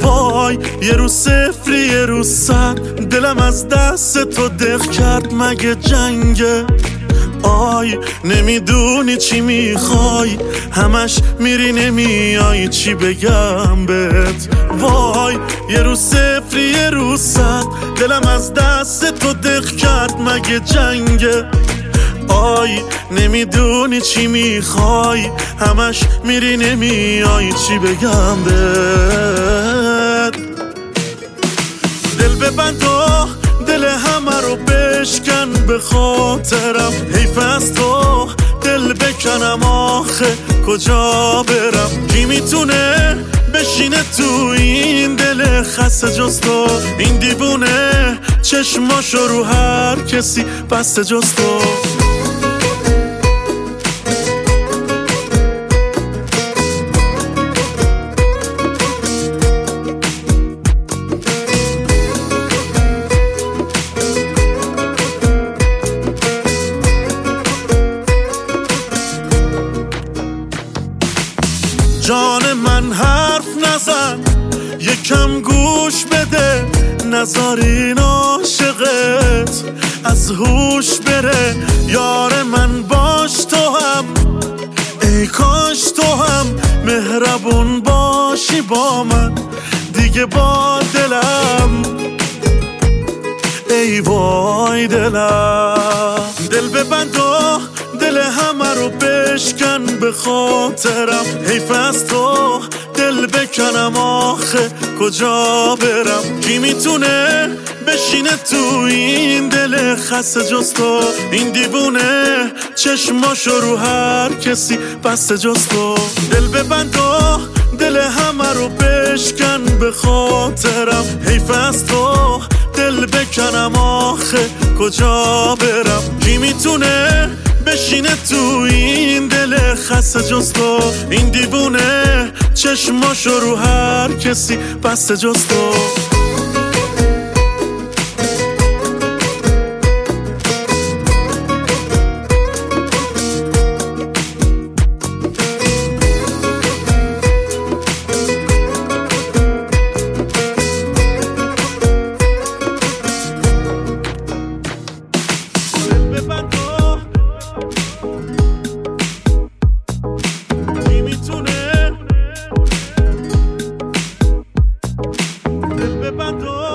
وای یه روز صفری یه روز صد، دلم از دست تو دق کرد مگه جنگه؟ آی نمیدونی چی میخوای، همش میری نمیای، چی بگم بهت؟ وای یه روز صفری یه روز صد، دلم از دست تو دق کرد مگه جنگه؟ آی نمیدونی چی میخوای، همش میری نمیای، چی بگم بهت؟ دل ببند و دل همه رو بشکن به خاطرم، حیف از تو دل بکنم، آخه کجا برم؟ کی میتونه بشینه تو این دل خسته جز تو؟ این دیوونه چشماشو رو هر کسی بسته جز تو. جان من حرف نزن، یکم گوش بده، نذار این عاشقت از هوش بره. یار من باش تو هم، ای کاش تو هم مهربون باشی با من دیگه، با دلم ای وای دلم. دل ببند و دل همه رو بشکن به خاطرم، حیف از تو دل بکنم، آخه کجا برم؟ کی میتونه بشینه تو این دل خسته جز تو؟ این دیوونه چشماشو رو هر کسی بسته جز تو. دل ببند و دل همه رو بشکن به خاطرم، حیف از تو دل بکنم، آخه کجا برم؟ کی میتونه بشینه تو این دل خسته جز تو؟ این دیوونه چشماشو رو هر کسی بسته جز تو. Bando